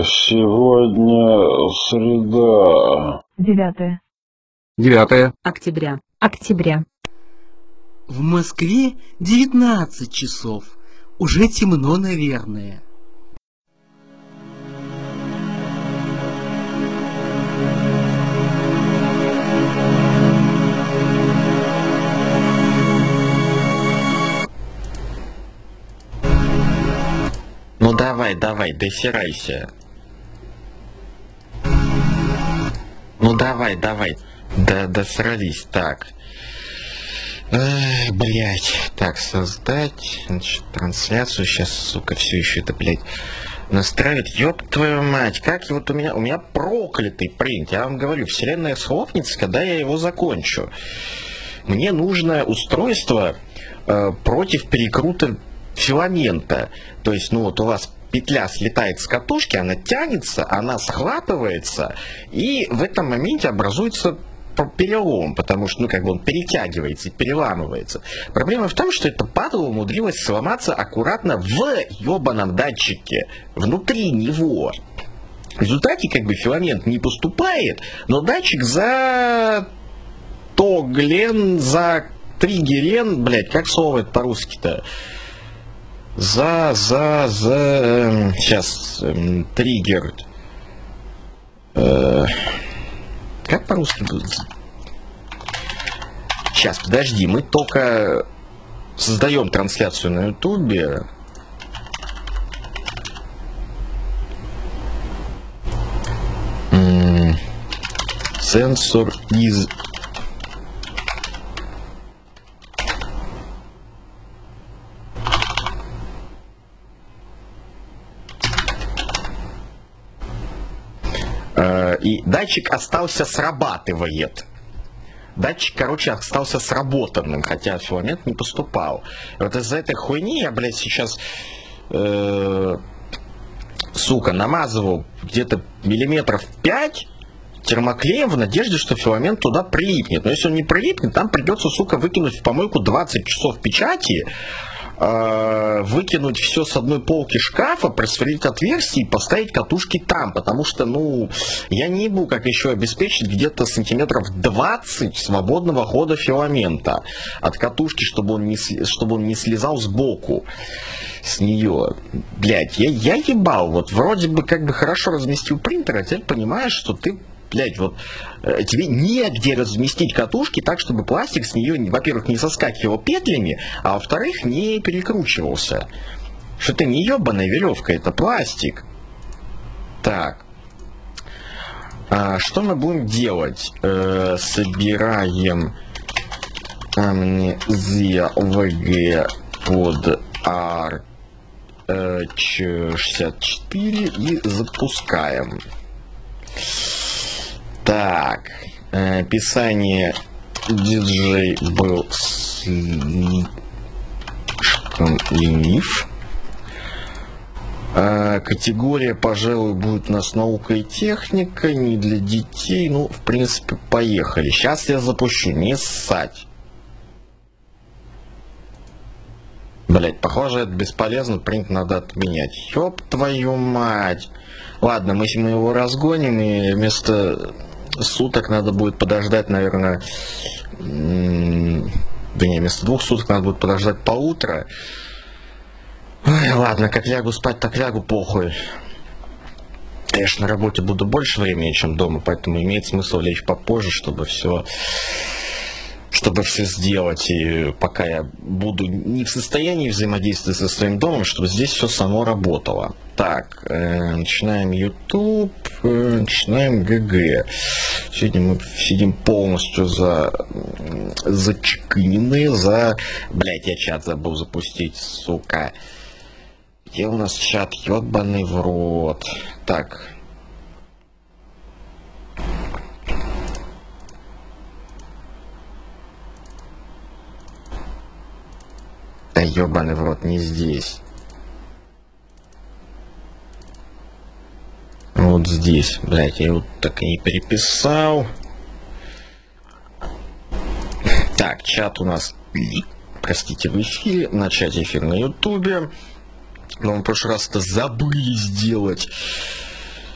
Сегодня среда. 9 октября. В Москве 19 часов. Уже темно, наверное. Ну давай, досирайся. Ну давай, досрались, так. Блять, так, создать, значит, трансляцию, сейчас, сука, все еще это, блять, настраивает, ёб твою мать, как вот у меня проклятый принт, я вам говорю, вселенная схлопнется, когда я его закончу. Мне нужно устройство против перекрута филамента, то есть, ну вот у вас петля слетает с катушки, она тянется, она схватывается, и в этом моменте образуется перелом, потому что, ну, как бы он перетягивается и переламывается. Проблема в том, что эта падла умудрилась сломаться аккуратно в ёбаном датчике, внутри него. В результате, как бы, филамент не поступает, но датчик за триггерен, блядь, как слово это по-русски-то? Сейчас, триггер. Как по-русски будет? Сейчас, подожди, мы только создаем трансляцию на ютубе. Сенсор из... И датчик остался срабатывает. Датчик, короче, остался сработанным, хотя филамент не поступал. И вот из-за этой хуйни я, блядь, сейчас, сука, намазывал где-то миллиметров 5 термоклеем в надежде, что филамент туда прилипнет. Но если он не прилипнет, там придется, сука, выкинуть в помойку 20 часов печати, выкинуть все с одной полки шкафа, просверлить отверстие и поставить катушки там, потому что, ну, я не ебу, как еще обеспечить где-то сантиметров 20 свободного хода филамента от катушки, чтобы он не слезал сбоку с нее. Блять, я ебал, вот вроде бы как бы хорошо разместил принтер, а теперь понимаешь, что ты, блять, вот тебе негде разместить катушки так, чтобы пластик с нее, во-первых, не соскакивал петлями, а во-вторых, не перекручивался. Что это не ебаная веревка, это пластик. Так. Что мы будем делать? Собираем амнезия ВГ под R64 и запускаем. Так, описание диджей был слишком ленив. Категория, пожалуй, будет у нас наука и техника, не для детей. Ну, в принципе, поехали. Сейчас я запущу, не ссать. Блять, похоже, это бесполезно, принт надо отменять. Ёб твою мать. Ладно, мы его разгоним, и вместо суток надо будет подождать, наверное... Да не, вместо 2 суток надо будет подождать поутра. Ой, ладно, как лягу спать, так лягу, похуй. Конечно, на работе буду больше времени, чем дома, поэтому имеет смысл лечь попозже, чтобы все сделать, и пока я буду не в состоянии взаимодействовать со своим домом, чтобы здесь все само работало. Так, начинаем YouTube, начинаем ГГ. Сегодня мы сидим полностью зачекиненные, Блять, я чат забыл запустить, сука. Где у нас чат? Ёбаный в рот. Так. Да ёбаный в рот, не здесь. Вот здесь, блядь, я его так и не переписал. Так, чат у нас, простите, в эфире. Начать эфир на ютубе. Но мы в прошлый раз это забыли сделать.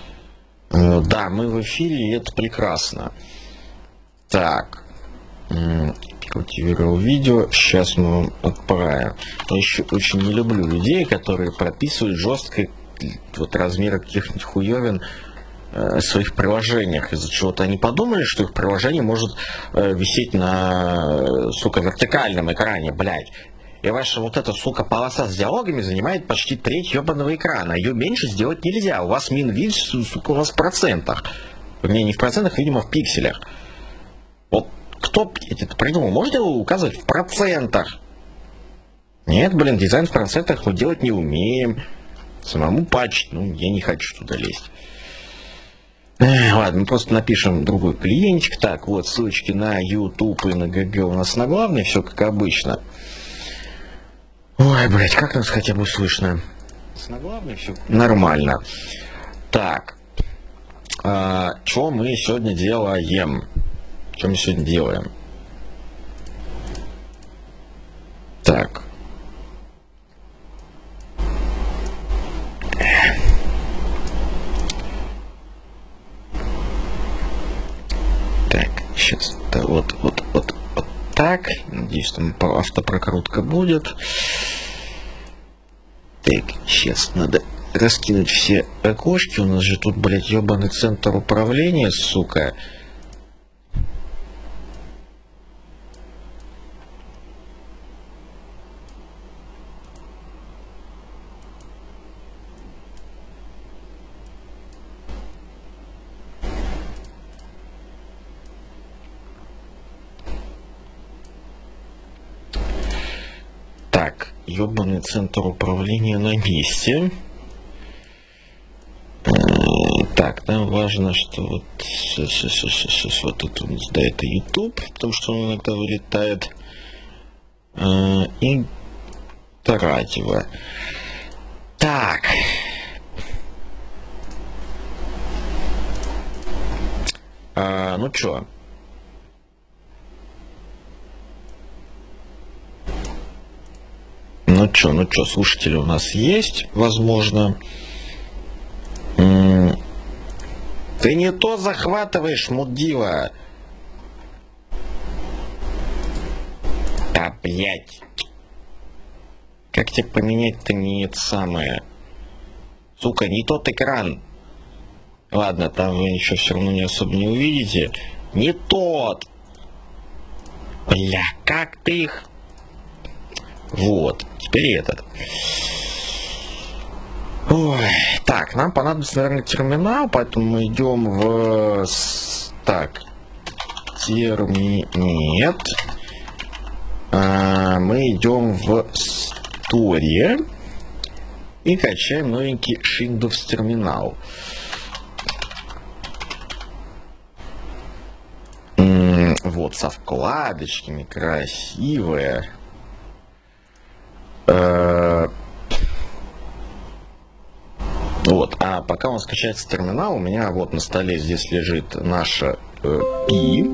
Да, мы в эфире, и это прекрасно. Так. Культивировал видео. Сейчас мы вам отправим. Я еще очень не люблю людей, которые прописывают жестко вот размеры каких-нибудь хуевин в своих приложениях, из-за чего-то они подумали, что их приложение может висеть на, сука, вертикальном экране, блядь. И ваша вот эта, сука, полоса с диалогами занимает почти треть ебаного экрана. Ее меньше сделать нельзя. У вас min-width, сука, у вас в процентах. Вернее, не в процентах, видимо, в пикселях. Вот кто это придумал? Можете вы указывать в процентах? Нет, блин, дизайн в процентах мы делать не умеем. Самому патчить, ну, я не хочу туда лезть. Ладно, мы просто напишем другой клиентик. Так, вот, ссылочки на YouTube и на ГГ у нас на главной, все как обычно. Ой, блядь, как нас хотя бы слышно? На главной все нормально. Так, что мы сегодня делаем? Что мы сегодня делаем? Так. Так, сейчас, да, вот так. Надеюсь, там автопрокрутка будет. Так, сейчас надо раскинуть все окошки. У нас же тут, блядь, ебаный центр управления, сука. Ёбаный центр управления на месте. Так, нам важно, что вот вот тут у нас, да, это YouTube, потому что он иногда вылетает. И радио. Так. Ну чё? Ну чё, слушатели у нас есть, возможно. Ты не то захватываешь, мудила. Да, блядь. Как тебе поменять-то не это самое? Сука, не тот экран. Ладно, там вы ничего все равно не особо не увидите. Не тот. Бля, как ты их... Вот, теперь этот. Ой, так, нам понадобится, наверное, терминал, поэтому мы идем в... Так, нет. Мы идем в Story и качаем новенький Windows терминал. Вот, со вкладочками, красивая. Вот, а пока он скачается терминал, у меня вот на столе здесь лежит наша Пи.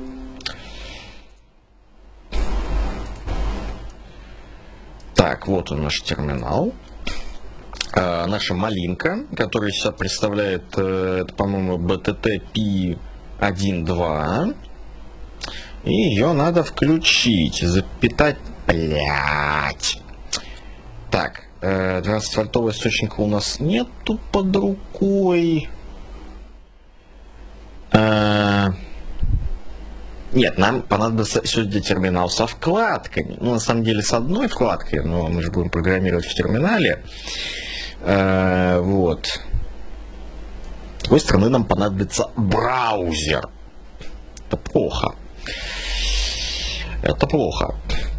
Так, вот он наш терминал. Наша малинка, которая себя представляет, это, по-моему, BTT Pi 1.2. И ее надо включить, запитать, блять. Так, 12-вольтового источника у нас нету под рукой. Нет, нам понадобится сегодня терминал со вкладками. Ну, на самом деле, с одной вкладкой, но мы же будем программировать в терминале. Вот. С другой стороны, нам понадобится браузер. Это плохо. Это плохо.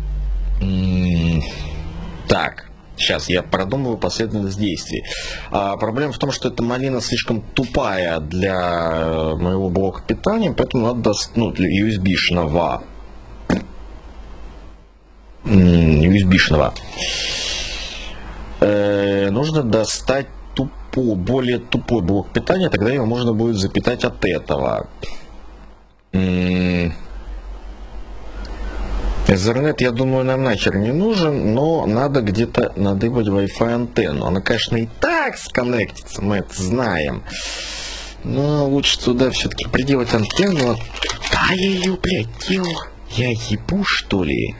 Так, сейчас я продумываю последовательность действий. Проблема в том, что эта малина слишком тупая для моего блока питания, поэтому надо, ну, для USB-шного. USB-шного. Нужно достать более тупой блок питания, тогда его можно будет запитать от этого. Ethernet, я думаю, нам нахер не нужен, но надо где-то надыбать Wi-Fi антенну. Она, конечно, и так сконнектится, мы это знаем. Но лучше туда все-таки приделать антенну. Да я ее, блядь, делал. Я ебу, что ли?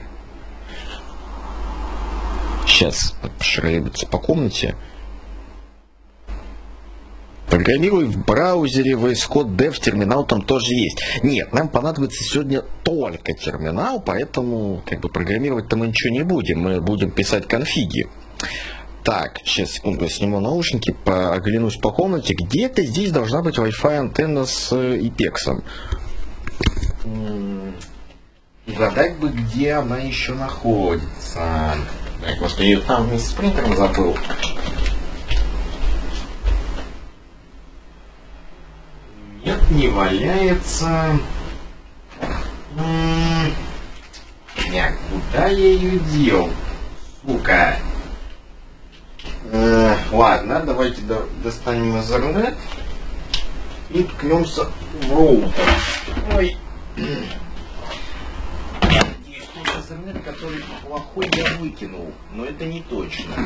Сейчас шребится по комнате. Программируй в браузере VS Code Dev, терминал там тоже есть. Нет, нам понадобится сегодня только терминал, поэтому как бы программировать-то мы ничего не будем. Мы будем писать конфиги. Так, сейчас, секунду, сниму наушники, оглянусь по комнате. Где-то здесь должна быть Wi-Fi антенна с IPEX. Угадать бы, где она еще находится. Так, может, я ее там вместе с принтером забыл. Нет, не валяется. Куда я ее дел? Сука. Ладно, давайте достанем Ethernet и ткнемся в роутер. Ой. Есть Ethernet, который плохой я выкинул, но это не точно.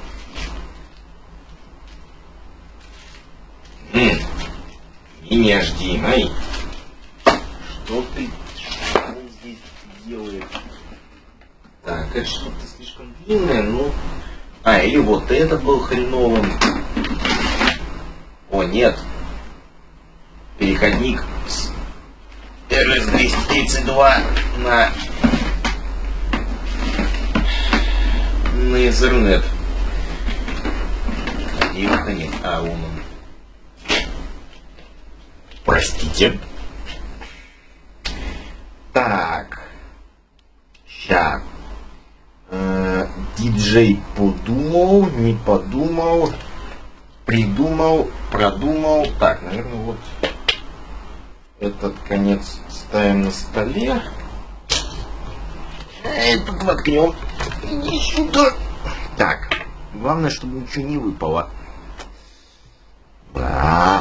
Меня жди, ай. Что он здесь делает? Так, это что-то слишком длинное, ну... А, или вот это был хреновым. О, нет. Переходник с RS-232 на Ethernet. И его нет. А, он. Простите. Так. Ща. Диджей подумал, не подумал, придумал, продумал. Так, наверное, вот этот конец ставим на столе. Этот воткнем. Иди сюда. Так, главное, чтобы ничего не выпало. Да.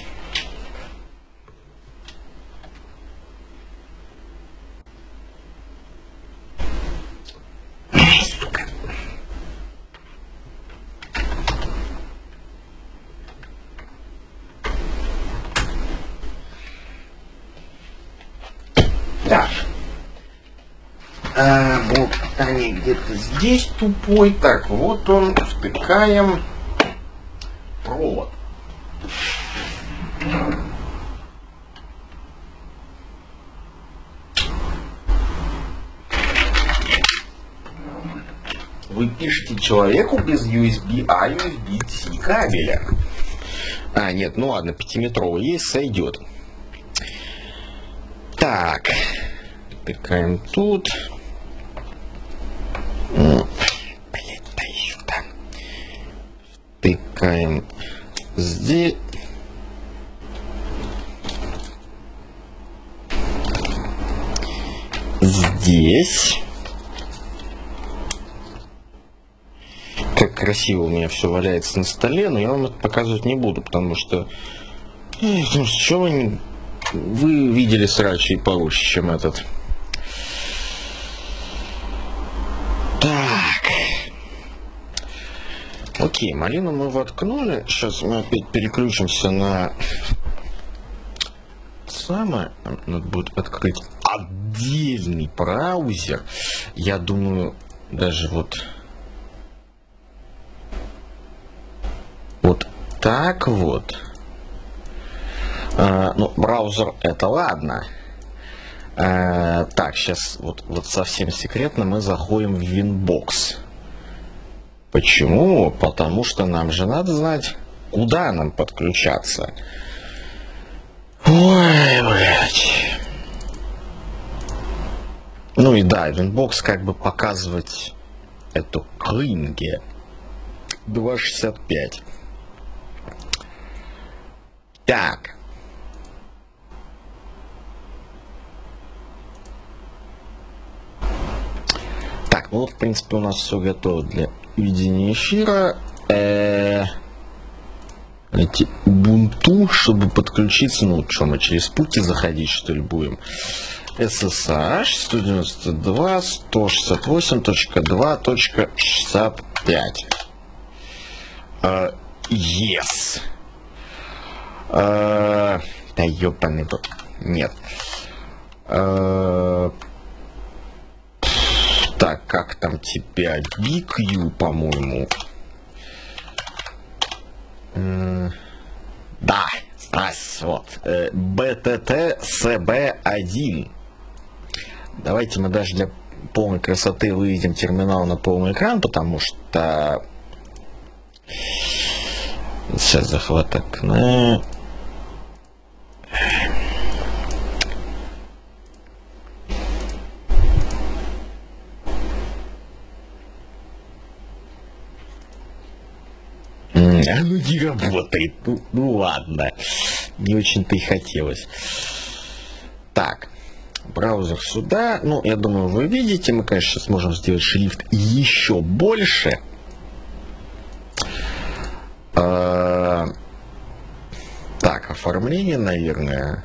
Так. Вот они где-то здесь тупой. Так, вот он. Втыкаем провод. Вы пишете человеку без USB-A, USB-C кабеля. А, нет, ну ладно, 5-метровый есть, сойдет. Так, втыкаем тут. Блять, да еще там. Втыкаем здесь. Здесь. Как красиво у меня все валяется на столе, но я вам это показывать не буду, потому что... что вы видели срачи получше, чем этот. Так. Окей, малину мы воткнули. Сейчас мы опять переключимся на... Самое... Надо будет открыть отдельный браузер. Я думаю, даже вот... Вот так вот. Ну, браузер это ладно. Так, сейчас вот совсем секретно мы заходим в Winbox. Почему? Потому что нам же надо знать, куда нам подключаться. Ой, блядь. Ну и да, Winbox как бы показывать эту клинге 2.65. Так. Так, ну вот, в принципе, у нас все готово для ведения эфира. Эти Ubuntu, чтобы подключиться, ну что, мы через пути заходить, что ли, будем? SSH 192 168.2.65. Yes. Да ёбаный бот. Нет. Так, как там тебя? BQ, по-моему. Да, вот. BTT CB1. Давайте мы даже для полной красоты выведем терминал на полный экран, потому что... Сейчас захват окна. Оно не работает. Ну ладно. Не очень-то и хотелось. Так. Браузер сюда. Ну, я думаю, вы видите. Мы, конечно, сможем сделать шрифт еще больше. Так, оформление, наверное.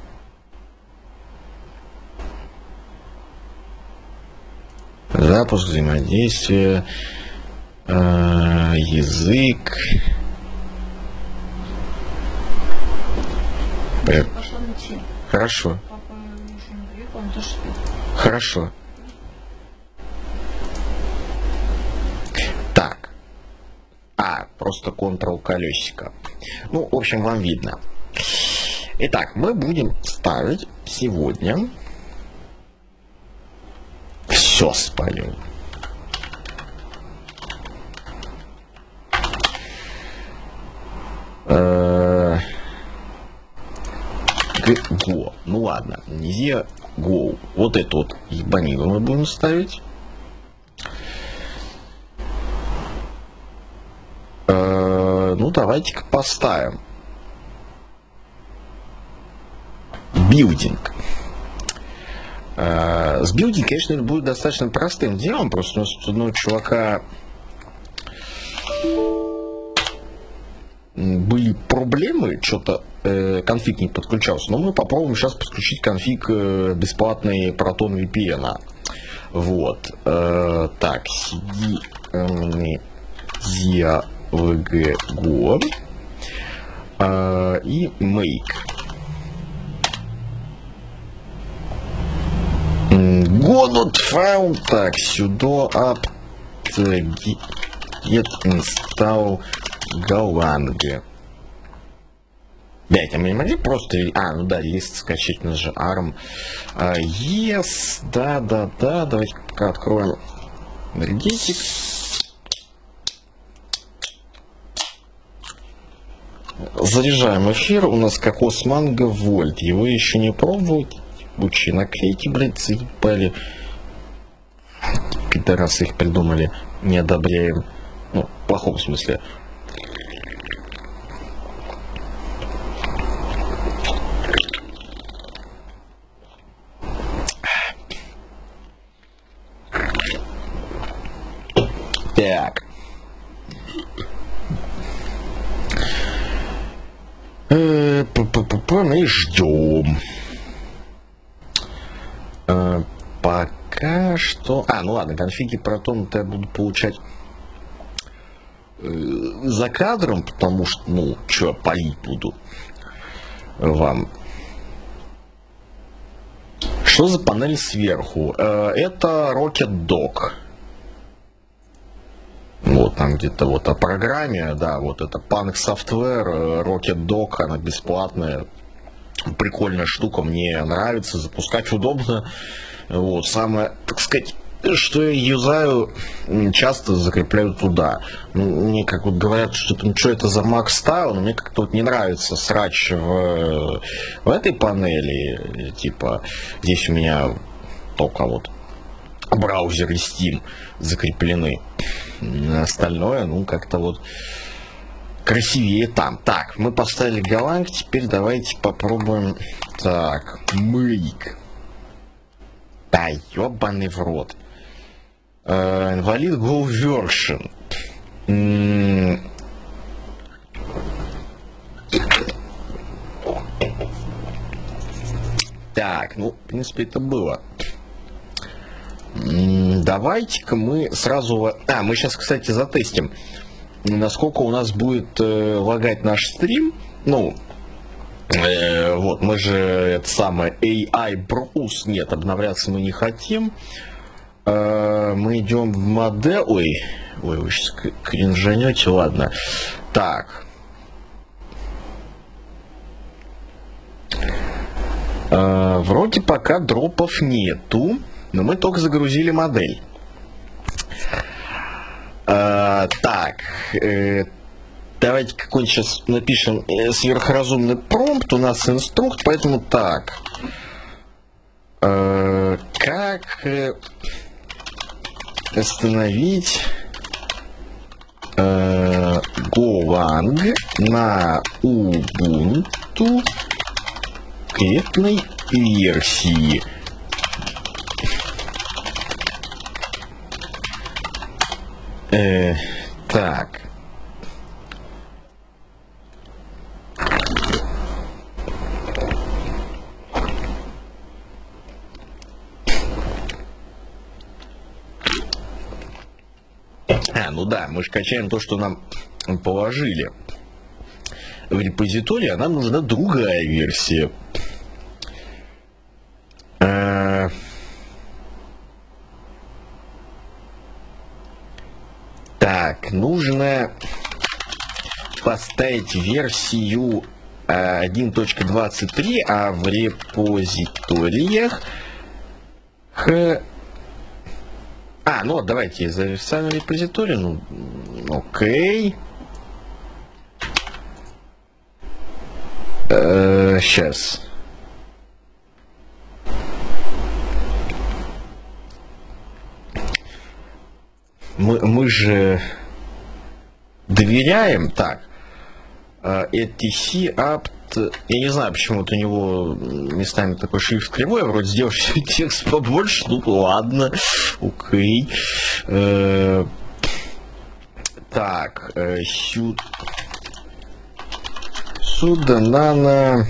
Запуск взаимодействия. Язык. Хорошо. Хорошо. Так. Просто Ctrl колесико. Ну, в общем, вам видно. Итак, мы будем ставить сегодня. Все спалил. Go. Ну ладно, нельзя Go. Вот это вот ебанину мы будем ставить. Ну давайте-ка поставим. Билдинг. С билдинг, конечно, это будет достаточно простым делом. Просто у нас тут одного чувака были проблемы, что-то конфиг не подключался. Но мы попробуем сейчас подключить конфиг бесплатный Proton VPN. Вот. Так, CD ZVG Go и Make. Go not found. Так, сюда apt get install Golang. Блять, а мы не могли просто... ну да, лист скачать на же ARM. Yes, да. Давайте пока откроем энергетик. Заряжаем эфир. У нас кокос манго вольт. Его еще не пробовать. Лучи наклейки, блядь, заебали. Пидорасы их придумали. Не одобряем. Ну, в плохом смысле. Так. Мы ждем. Пока что... ну ладно, конфиги Proton я буду получать за кадром, потому что, ну, что, палить буду вам. Что за панель сверху? Это Rocket Dog. Вот там где-то вот о программе, да, вот это Punk Software, Rocket Dog, она бесплатная, прикольная штука, мне нравится, запускать удобно. Вот, самое, так сказать, что я юзаю, часто закрепляю туда. Мне как вот говорят, что там, что это за Mac Style, но мне как-то вот не нравится срач в этой панели, типа, здесь у меня только вот браузер и Steam закреплены. Остальное, ну, как-то вот красивее там. Так, мы поставили Golang, теперь давайте попробуем. Так, Make. Да, ёбаный в рот. Invalid Go Version. Так, ну, в принципе, это было. Давайте-ка мы сразу... мы сейчас, кстати, затестим, насколько у нас будет лагать наш стрим. Ну, Вот, мы же это самое AI Bros. Нет, обновляться мы не хотим. Мы идем в модель. Ой, вы сейчас кринжанете, ладно. Так. Вроде пока дропов нету, но мы только загрузили модель. Так. Давайте какой-нибудь сейчас напишем сверхразумный промпт. У нас инструкт, поэтому так. Как остановить Golang на Ubuntu конкретной версии? Так. Ну да, мы же качаем то, что нам положили в репозиторий, а нам нужна другая версия. Так, нужно поставить версию 1.23, а в репозиториях ну давайте за официальный репозиторий, окей. Сейчас. Мы же доверяем, так. etc apt. Я не знаю, почему-то у него местами такой шрифт кривой, вроде сделаешь текст побольше, ладно, окей. Так, сюда нано.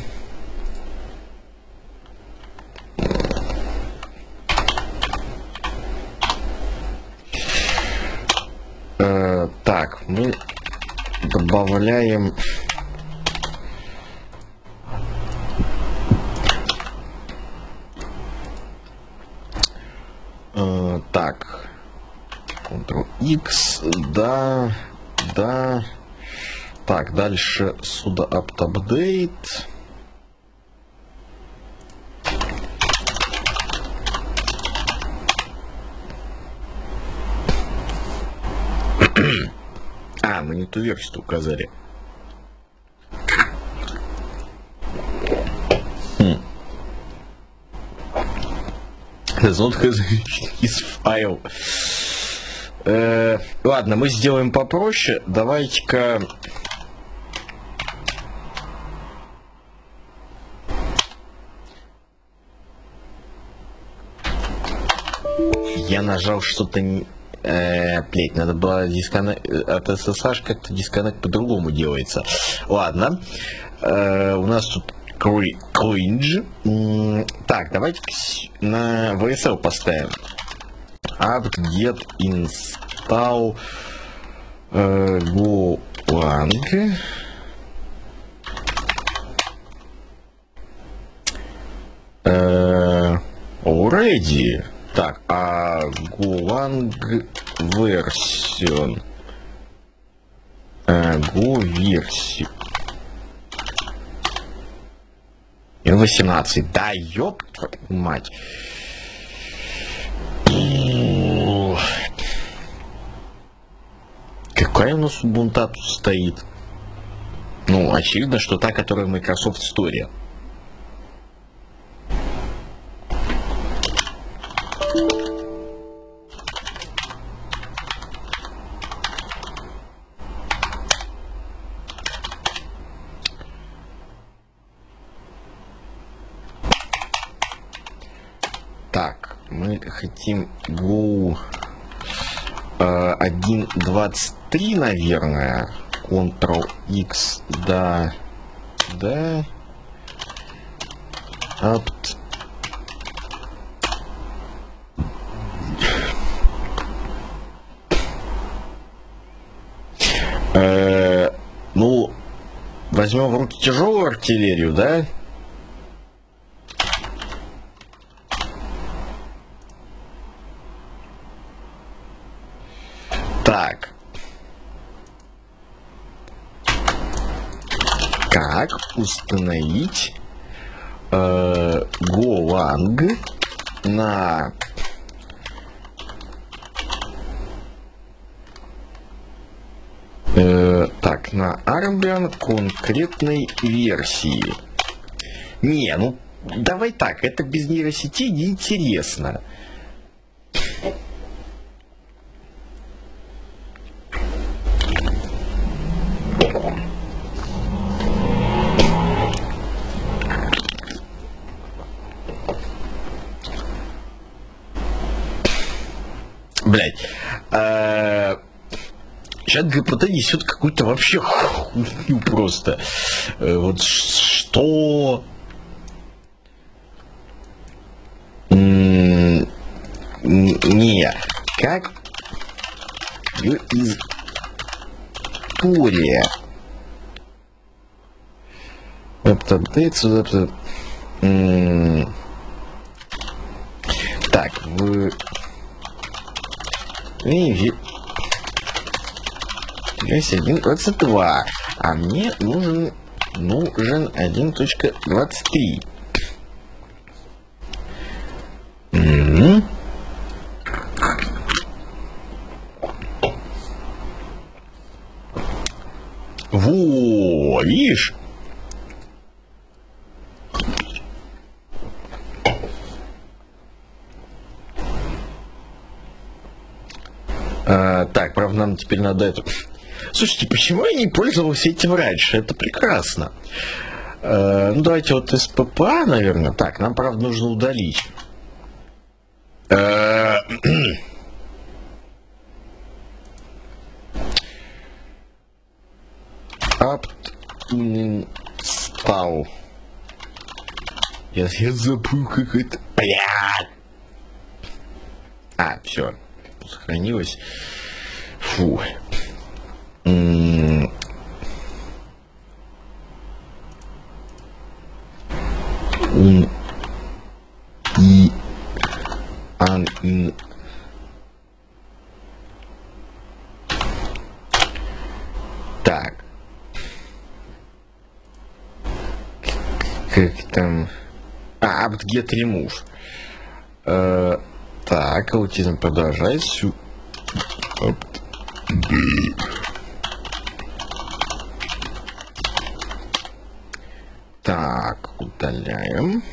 Так, мы добавляем так, Ctrl-X, да, так, дальше сюда apt-update. Мы не ту версию указали. Does not have his file. Ладно, мы сделаем попроще. Давайте-ка. Я нажал что-то не. Блять, надо было дисконнект от SSH, как-то дисконнект по-другому делается. Ладно. У нас тут cringe. Так, давайте на VSL поставим. apt-get install Golang. Already. Так, а Golang version. Go версию. 18. Да ёб твою мать. Какая у нас Ubuntu тут стоит? Ну, очевидно, что та, которая в Microsoft Store. Так, мы хотим Go 1.23, наверное. Ctrl-X, да. Apt. Ну, возьмем в руки тяжелую артиллерию, да? Так. Как установить Голанг на так, на Армбиан конкретной версии? Не, ну давай так, это без нейросети неинтересно. Блять, чат ГПТ несет какую-то вообще хуйню просто. Вот что? Не, как история. Так, в версия 1.22, а мне нужен 1.23. Во, видишь? Так, правда, нам теперь надо это... Слушайте, почему я не пользовался этим раньше? Это прекрасно. Ну, давайте вот из ППА, наверное. Так, нам, правда, нужно удалить. Стал. Я забыл, как это... Блядь! Все. Сохранилось. Фу. Так. Как там? Apt-get remove. Так, аутизм продолжает. Так, удаляем.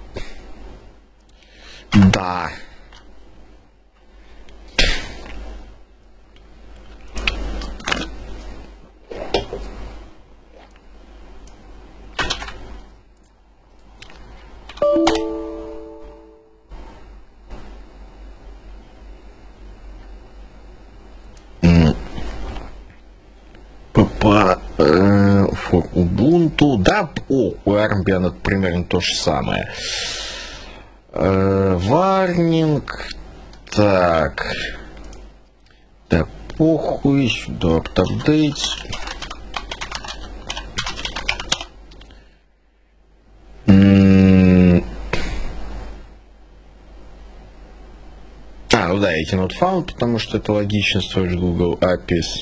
Да. For Ubuntu, да, у Armbian это примерно то же самое. Warning, так, да похуй, сюда update. Ну да, эти not found, потому что это логично строить Google APIs.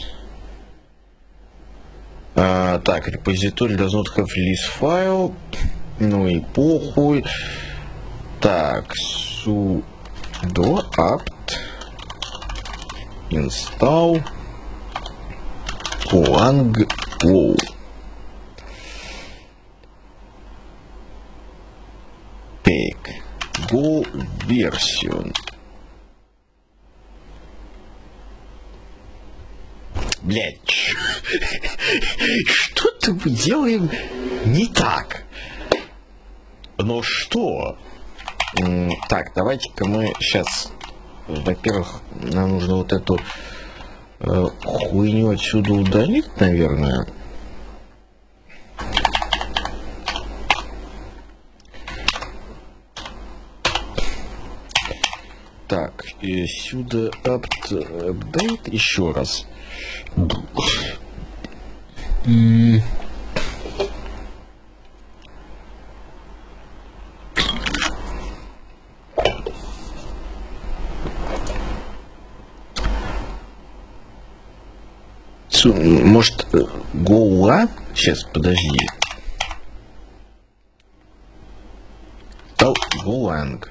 Так, репозиторий does not have release file. Ну и похуй. Так, sudo apt install Golang Go. Так, Go версию. Блять, что-то мы делаем не так. Но что? Так, давайте-ка мы сейчас, во-первых, нам нужно вот эту хуйню отсюда удалить, наверное. Так, и сюда update еще раз. Может, Гоула? Сейчас, подожди. Гоуланг.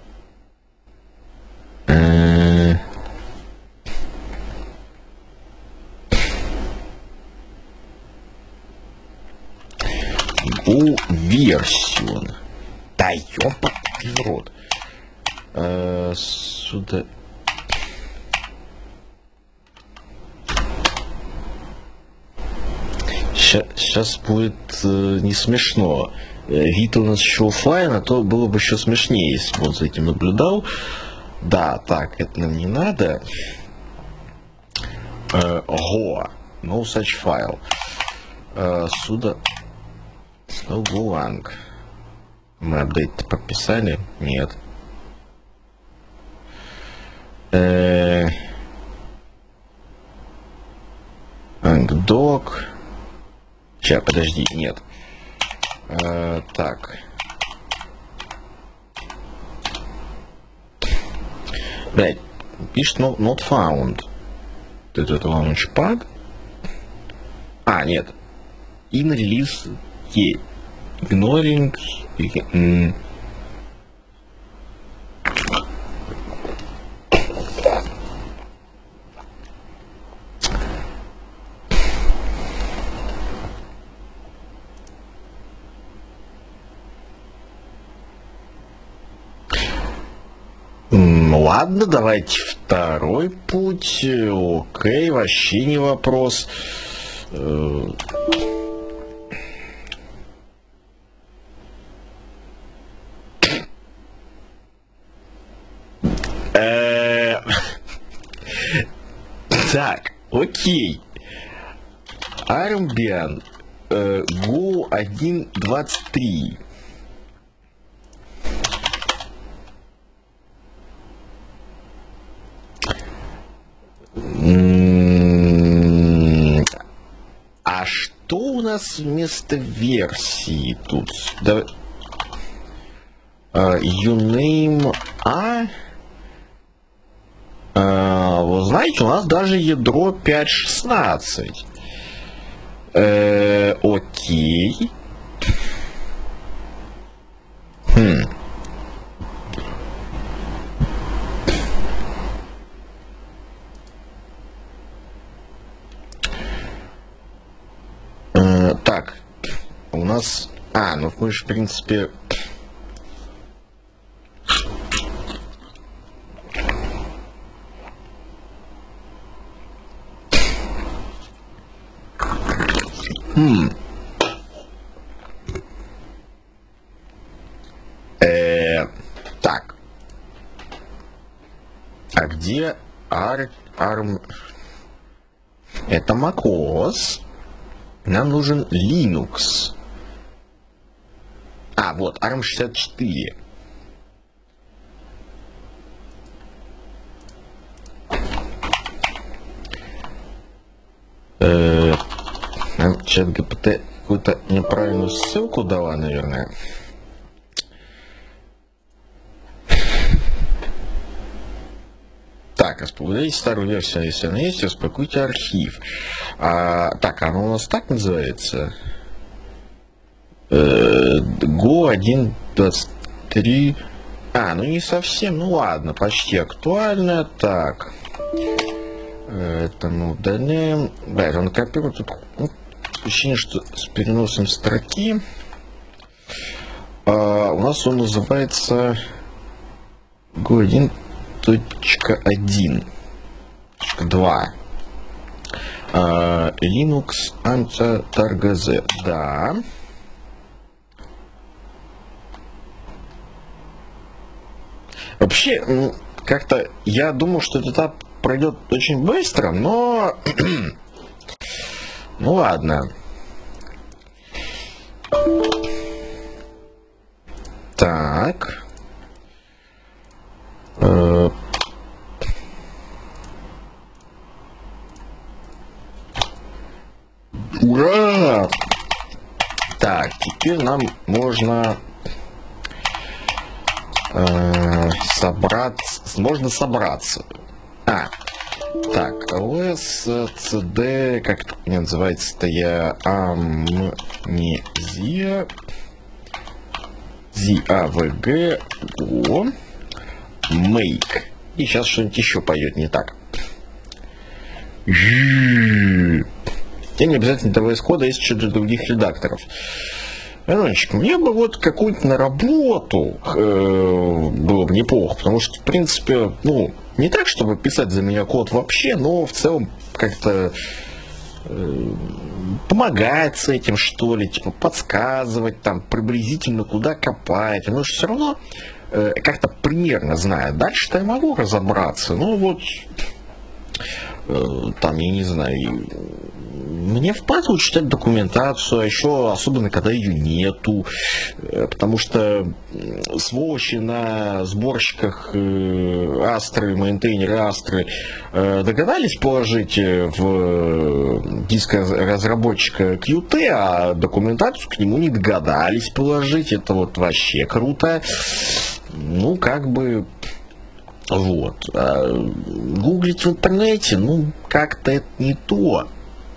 Версию. Да ёпа в рот. Сюда. Сейчас будет не смешно. Вид у нас еще оффлайн, а то было бы еще смешнее, если бы он за этим наблюдал. Да, так, это нам не надо. Go. No such file. Сюда. Golang. Мы апдейт подписали? Нет. Ангдок. Сейчас, подожди, нет. Так. Блять, пишет not found. Это launchpad. А, нет. In release E. Ignoring. Ладно, давайте второй путь. Окей, вообще не вопрос. Так, окей. Армбиан Go 1.23. А что у нас вместо версии тут? Давай. Uname вы знаете, у нас даже ядро 5.16. Окей. Так, у нас... ну мы же, в принципе... Так. А где ARM? Это macOS. Нам нужен Linux. Вот, ARM64. Нам чат ГПТ какую-то неправильную ссылку дала, наверное. Так, распределите старую версию, если она есть, распакуйте архив. Так, оно у нас так называется? Go 1.23. Ну не совсем, ну ладно, почти актуально. Так. Это мы удаляем. Да, он копирует тут. Ощущение, что с переносом строки. У нас он называется Go 1.1.2. Linux Antargz. Да. Вообще, как-то я думал, что этот этап пройдет очень быстро, но... ну ладно. Так. Ура! Так, теперь нам можно собраться. Так, ls cd, как это называется-то, я amnesia zavg go make. И сейчас что-нибудь еще пойдет не так. И не обязательно VS кода, есть что-то других редакторов. Раночек, мне бы вот какую-нибудь на работу было бы неплохо, потому что, в принципе, ну, не так, чтобы писать за меня код вообще, но в целом как-то помогать с этим, что ли, типа подсказывать там приблизительно куда копать, потому что все равно как-то примерно знаю. Дальше-то я могу разобраться, но вот там, я не знаю, мне впадло читать документацию, а еще особенно, когда ее нету, потому что сволочи на сборщиках Астры, мейнтейнеры Астры догадались положить в диск разработчика Qt, а документацию к нему не догадались положить, это вот вообще круто. Ну, как бы... Вот. А гуглить в интернете, ну, как-то это не то.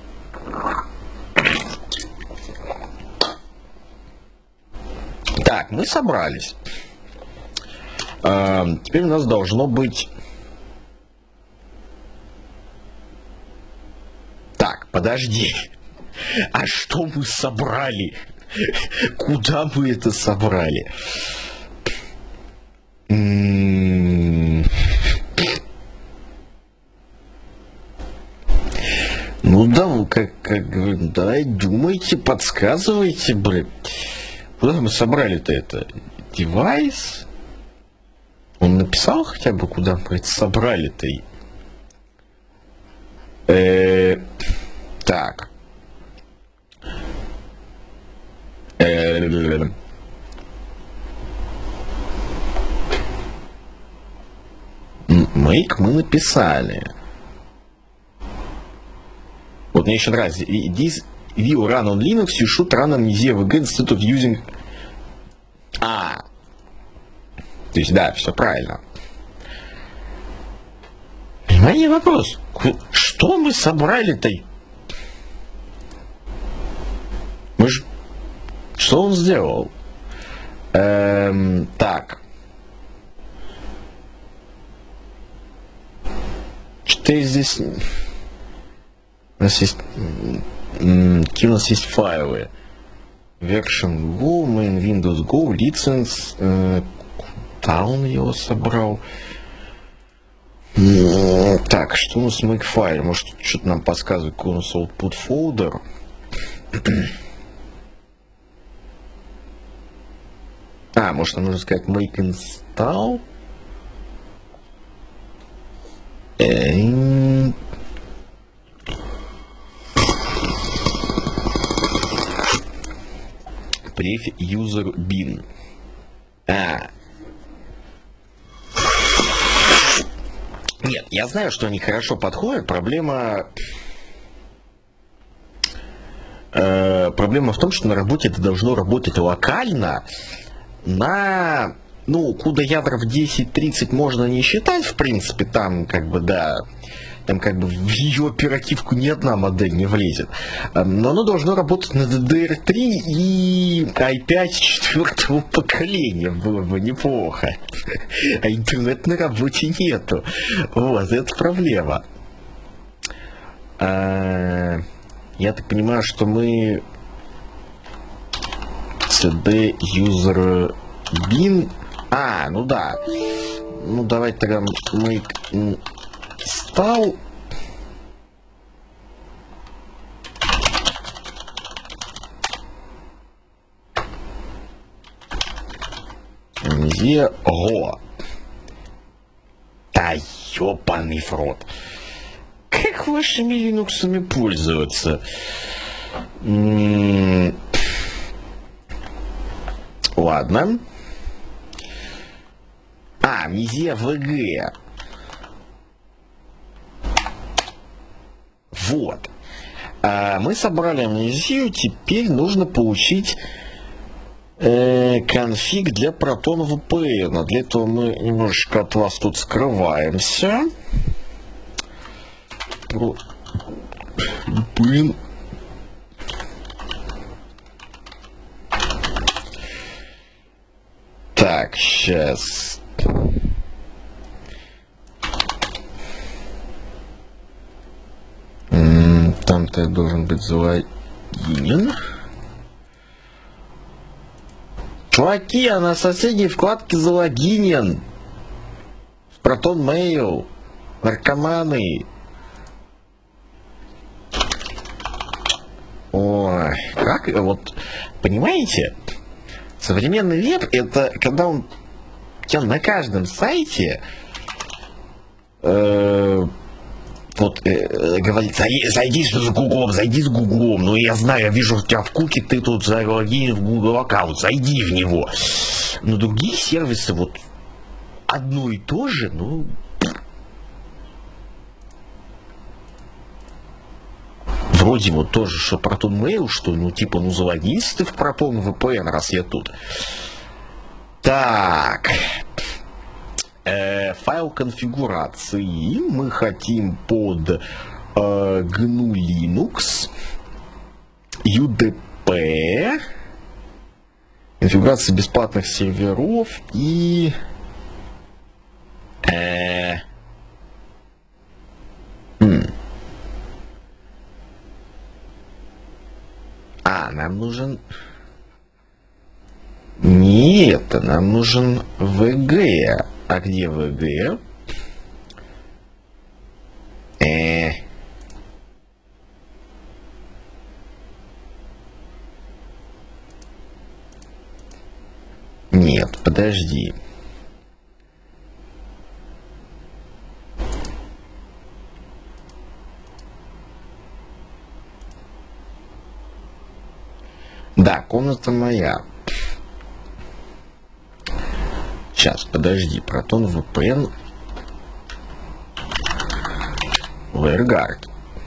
Так, мы собрались. Теперь у нас должно быть... Так, подожди. А что мы собрали? Куда мы это собрали? Ну да, как давай думайте, подсказывайте, блин. Куда мы собрали-то это? Девайс? Он написал хотя бы, куда мы это собрали-то? Так. Make мы написали. Вот мне еще нравится. This view run on Linux, you should run amnesia VG instead of using... То есть, да, все правильно. Понимаете вопрос? Что мы собрали-то? Мы ж... Что он сделал? Так. Что здесь... У нас есть... Какие у нас есть файлы? Version Go, Main Windows Go, License, куда он его собрал? Так, что у нас в Makefile? Может, что-то нам подсказывает, какой у нас output folder? Может, нам нужно сказать make install? Pref user bin. Нет, я знаю, что они хорошо подходят. Проблема в том, что на работе это должно работать локально. На, куда ядров 10-30 можно не считать, в принципе, там как бы, да, там как бы в ее оперативку ни одна модель не влезет. Но оно должно работать на DDR3 и i5 четвертого поколения, было бы неплохо. А интернета на работе нету. Вот, это проблема. Я так понимаю, что мы cd user bin. Ну да. Ну давайте тогда make install. Go. Да ёбаный в рот. Как вашими линуксами пользоваться? Ладно. Amnesia VG. Вот. Мы собрали амнезию, теперь нужно получить конфиг для Proton VPN. Для этого мы немножечко от вас тут скрываемся. про VPN. Так, сейчас. Там-то я должен быть залогинен. Чуваки, я на соседней вкладке залогинен. В Proton Mail. Наркоманы. Ой, как вот, понимаете, современный веб — это когда он у тебя на каждом сайте говорит, зайди с Гуглом, ну я знаю, я вижу у тебя в куке, ты тут залогинен в Google аккаунт, зайди в него. Но другие сервисы вот одно и то же, ну... Вроде вот тоже, что Proton Mail, что, ну, типа, ну, залогинься ты в Proton VPN, раз я тут. Так. Файл конфигурации мы хотим под GNU Linux, UDP, конфигурация бесплатных серверов и... нам нужен... Нет, нам нужен VG. А где VG? Нет, подожди. Да, комната моя. Сейчас, подожди. Proton VPN. WireGuard.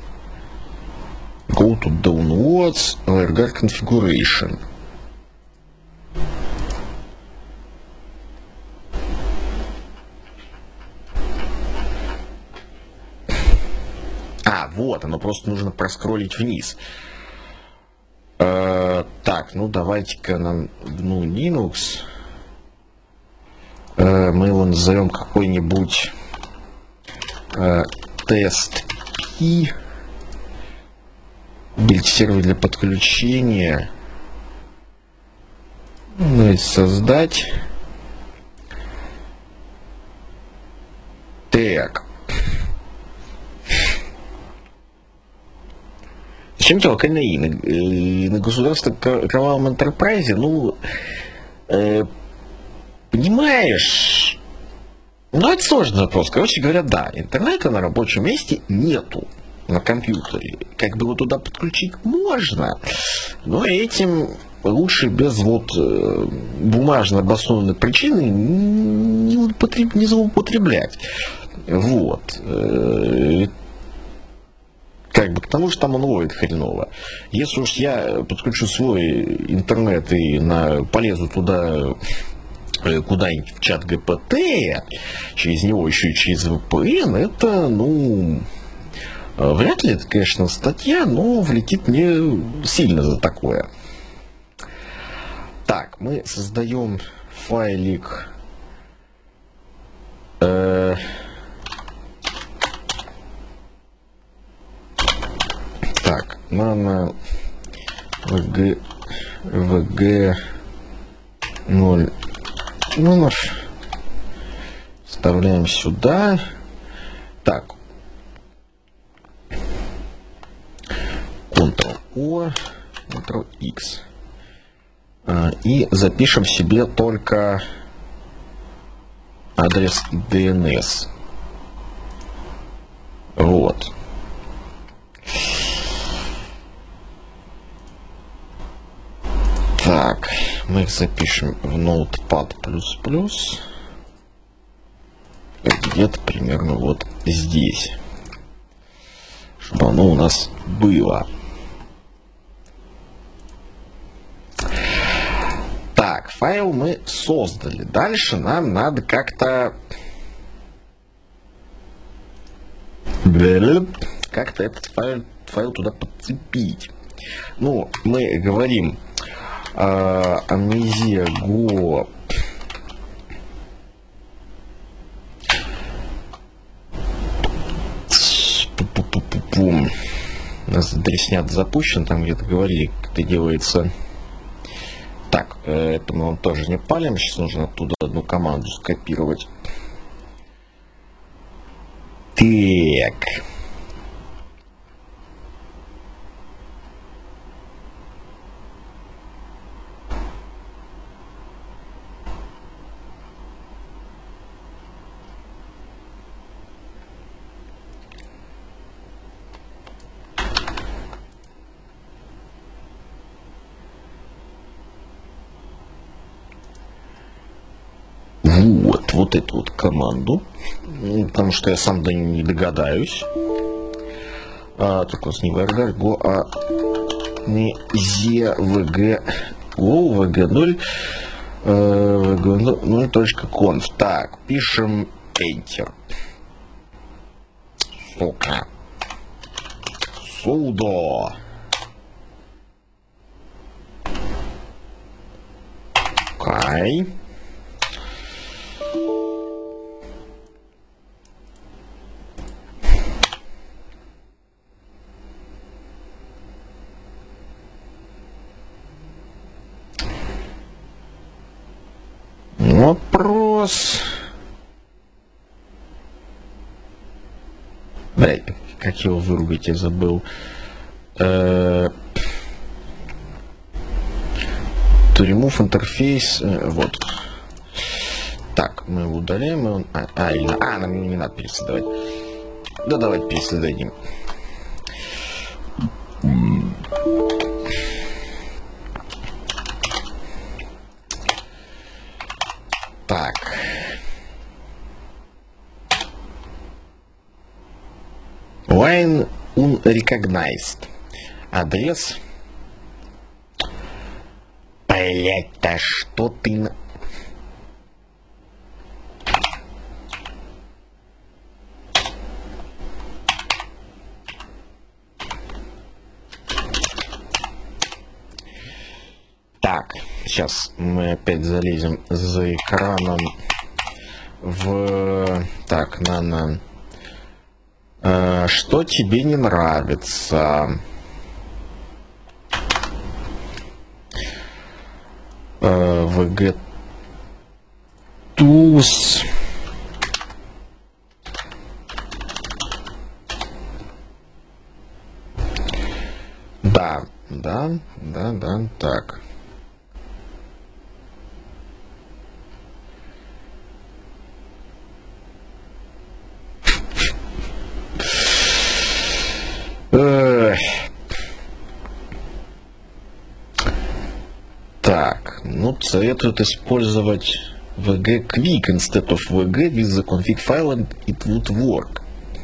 Go to downloads. WireGuard configuration. Вот, оно просто нужно проскроллить вниз. Так, ну давайте-ка нам GNU Linux. Мы его назовем какой-нибудь тест и билд-сервер для подключения. Давайте создать. Так. Зачем тебе КНИ? На государственном кровавом энтерпрайзе, ну, понимаешь, ну, это сложный вопрос. Короче говоря, да, интернета на рабочем месте нету на компьютере. Как бы его туда подключить можно, но этим лучше без вот бумажно обоснованной причины не злоупотреблять. Вот. Как бы, потому что там он ловит хреново. Если уж я подключу свой интернет и полезу туда куда-нибудь в чат ГПТ, через него еще и через VPN, это, ну, вряд ли это, конечно, статья, но влетит мне сильно за такое. Так, мы создаем файлик. Так, nano vg 0 номер вставляем сюда. Так, Ctrl-O, Ctrl-X. И запишем себе только адрес DNS. Вот. Так, мы их запишем в Notepad++. Где-то примерно вот здесь. Чтобы оно у нас было. Так, файл мы создали. Дальше нам надо как-то как-то этот файл туда подцепить. Ну, мы говорим амнезия го у нас дресня запущен, там где-то говорили, как это делается. Так, это мы вам тоже не палим. Сейчас нужно оттуда одну команду скопировать. Так. Вот эту вот команду, потому что я сам до нее не догадаюсь. Так вот, не VRDAR, go, а не ZVG, go, VG0, VG0.conf. Так, пишем Enter. Сука. Sudo. Окей. Вопрос. Блять, как его вырубить, я забыл. To remove интерфейс. Вот. Так, мы его удаляем. И он... нам не надо пересоздавать. Да, давайте пересоздадим. Так. Line unrecognized. Адрес. Блять, да что ты... Так, сейчас мы опять залезем за экраном в... Так, что тебе не нравится? VG Tools. Да, так. Так, ну, советуют использовать VG Quick instead of VG with the config file and it would work.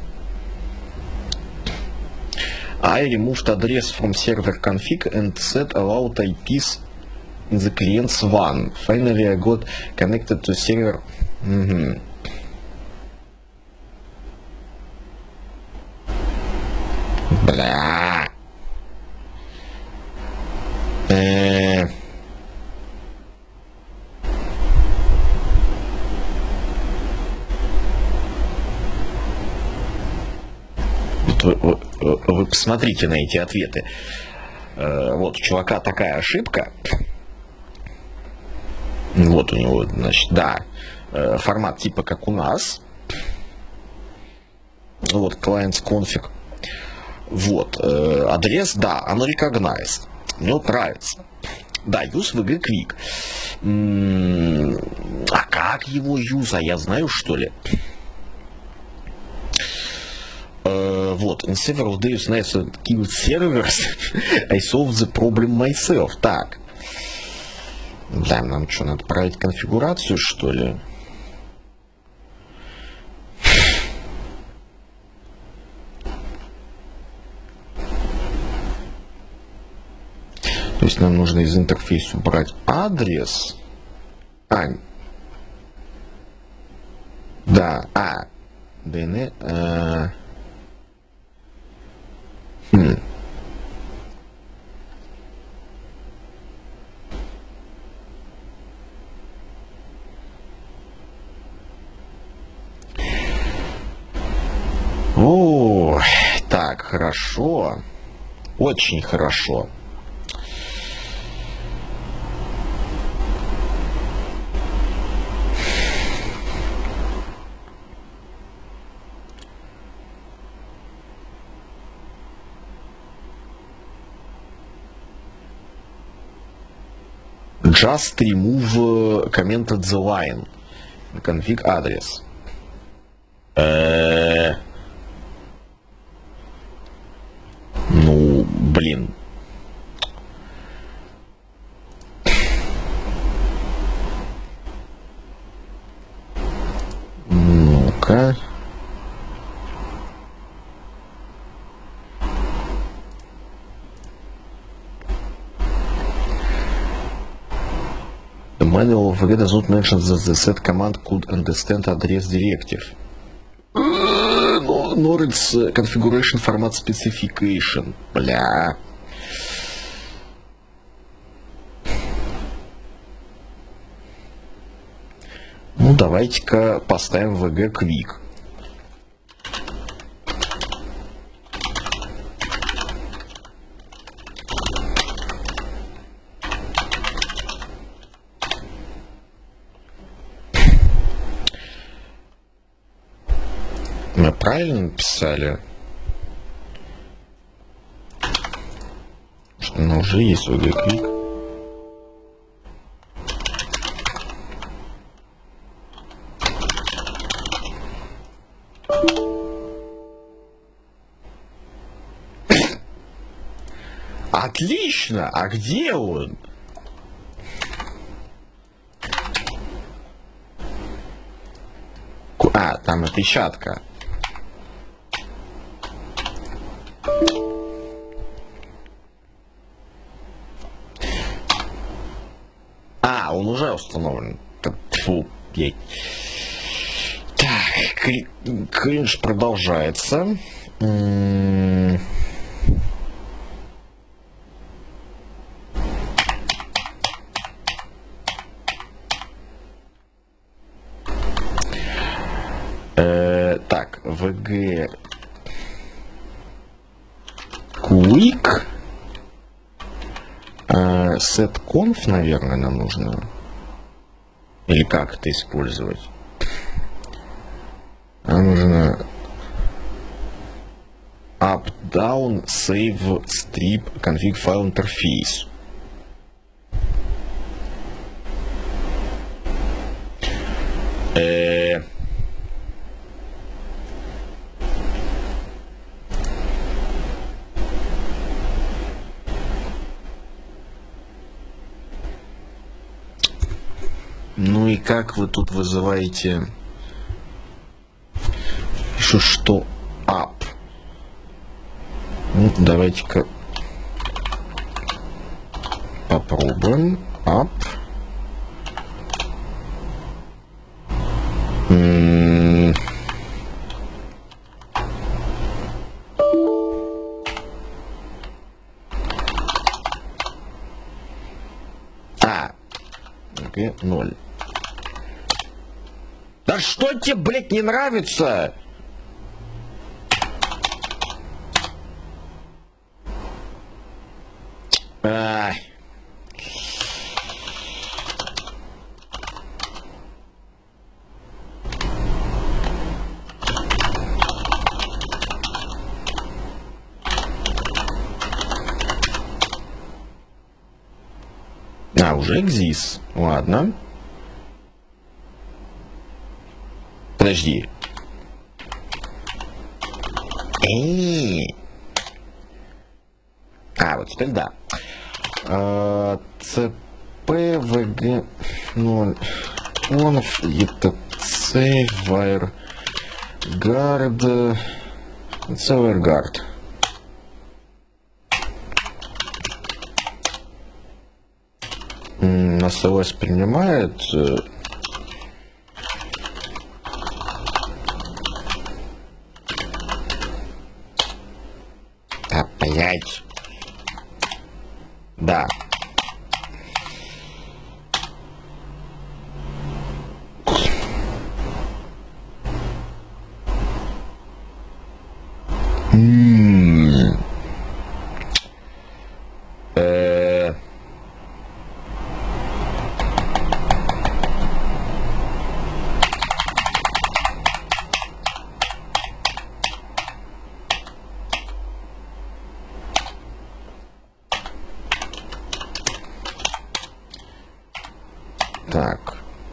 I removed address from server config and set allowed IPs in the client's one. Finally, I got connected to server. Бля. Вы посмотрите на эти ответы. Вот у чувака такая ошибка. Вот у него, значит, да, формат типа как у нас. Вот clients config. Вот адрес, да, unrecognized. Мне вот нравится. Да, use VG Quick. А как его use? А я знаю, что ли? Вот, in several days nice killed servers, I solved the problem myself. Так. Да, нам что, надо править конфигурацию, что ли? То есть нам нужно из интерфейса убрать адрес. Да, DNS. О, так, хорошо. Очень хорошо. Just remove commented the line. Config адрес. Ну, блин. Ну-ка. The manual of does not mention that the set command could understand address directive. Nor its configuration format specification. Бля. Ну, давайте-ка поставим VG Quick. Мы правильно написали? Что ну, уже есть VG Quick. Отлично! А где он? А, там опечатка. А, он уже установлен. Фу, блядь. Так, кринж продолжается. Так, VG Quick. Setconf, наверное, нам нужно. Или как это использовать? Нам нужно up, down, save, strip, config file interface. Ну и как вы тут вызываете? Пишу, что up. Ну, давайте-ка попробуем. Up. G0. Да что тебе, блядь, не нравится? Ай. А, уже exist. Ладно. Подожди. А, вот теперь да. CPVG 0 conf etc wire guard WireGuard. Нас ОС принимает. Да, блядь. Да. Так.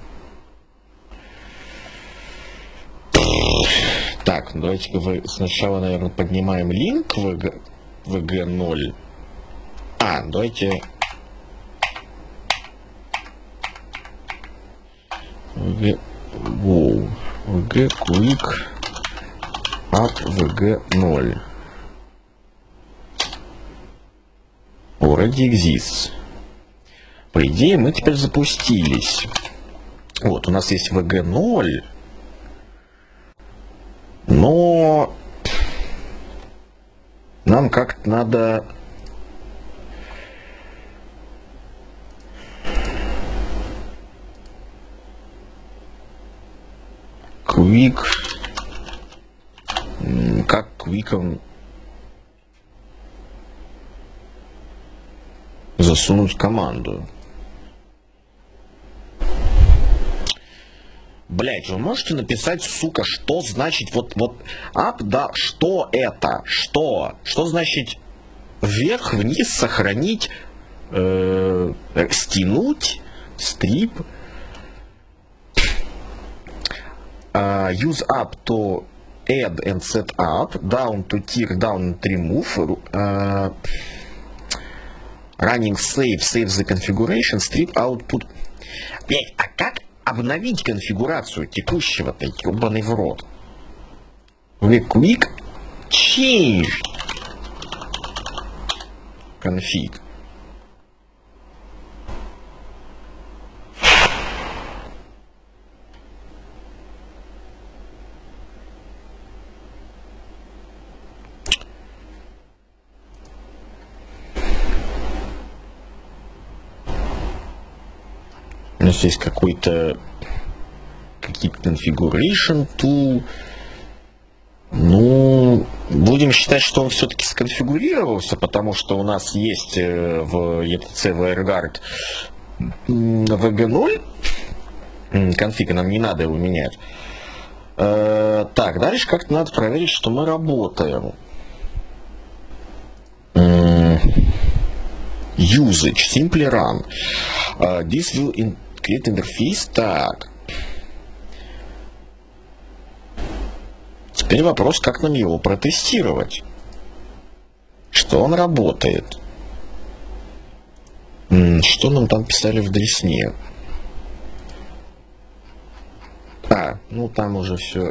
Так, давайте-ка вы сначала, наверное, поднимаем линк в VG0. Давайте... VG Quick App VG0 already exists. По идее, мы теперь запустились. Вот, у нас есть VG0, но нам как-то надо Quick, как Quick'ом засунуть команду. Блять, вы можете написать, сука, что значит вот app, да, что это? Что значит вверх-вниз сохранить, стянуть, стрип, use up to add and set up, down to tier, down and remove, running save the configuration, strip output. Блять, а как обновить конфигурацию текущего-то, ебаный в рот? Quick change config. У нас есть какие-то configuration tool. Ну, будем считать, что он все-таки сконфигурировался, потому что у нас есть в ETC WireGuard VG0 конфиг, нам не надо его менять. Так, дальше как-то надо проверить, что мы работаем. Usage, simply run. This will create interface. Так. Теперь вопрос, как нам его протестировать. Что он работает. Что нам там писали в Дресне? Ну там уже все.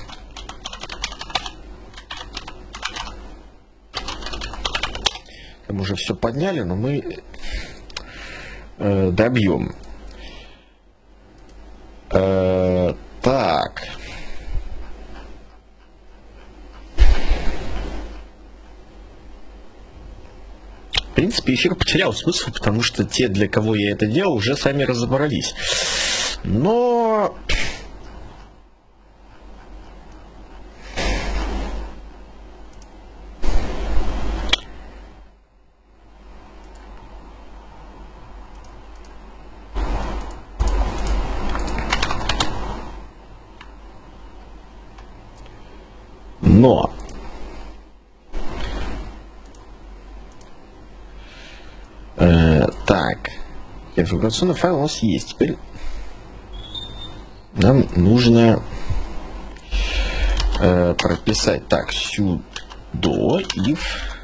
Там уже все подняли, но мы добьем. Так. В принципе, эфир потерял смысл, потому что те, для кого я это делал, уже сами разобрались. Но... Так, конфигурационный файл у нас есть. Теперь нам нужно прописать так sudo if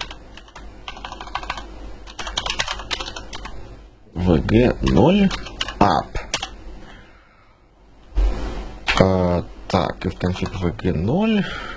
vg0 app. Так, if config vg0